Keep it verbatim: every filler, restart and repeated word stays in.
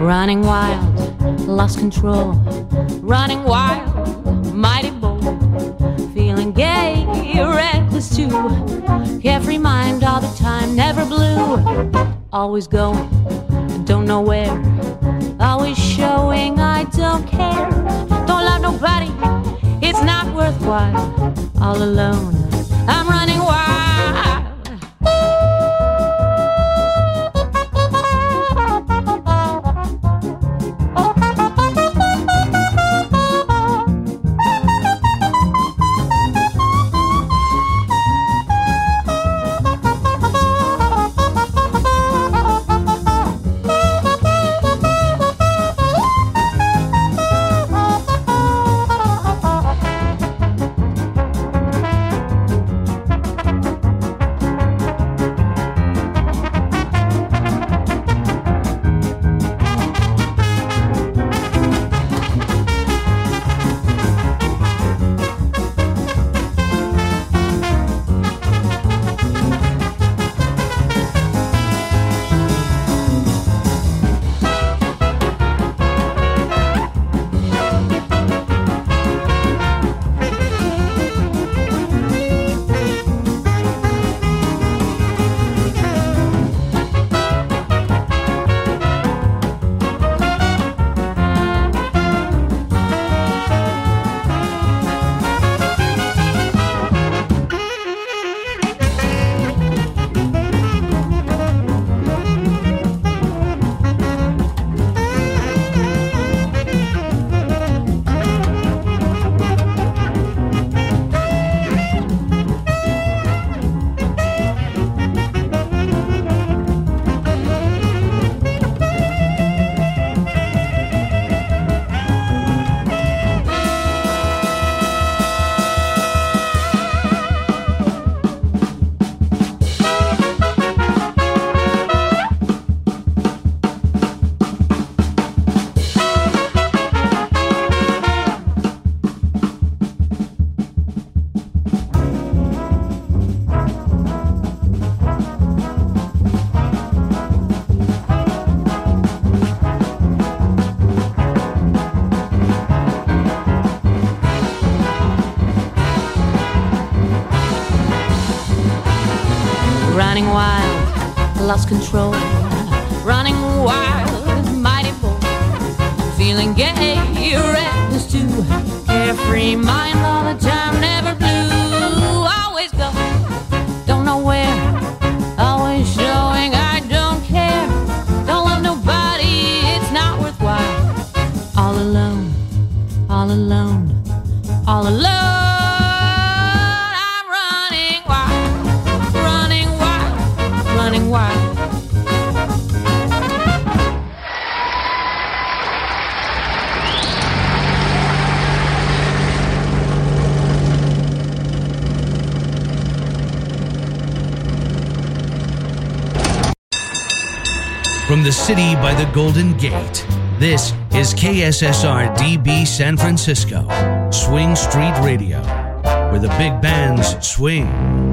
Running wild, lost control. Running wild, mighty bold. Feeling gay, reckless too. Carefree mind all the time, never blue. Always going, don't know where. Always showing I don't care. Don't love nobody, it's not worthwhile. All alone, I'm running wild. Running wild, lost control. Running wild, mighty bold. Feeling gay, reckless too. Carefree mind all the time, never blue. Always go, don't know where. Always showing I don't care. Don't love nobody, it's not worthwhile. All alone, all alone, all alone. Running wild. From the city by the Golden Gate, this is K S S R D B San Francisco, Swing Street Radio, where the big bands swing.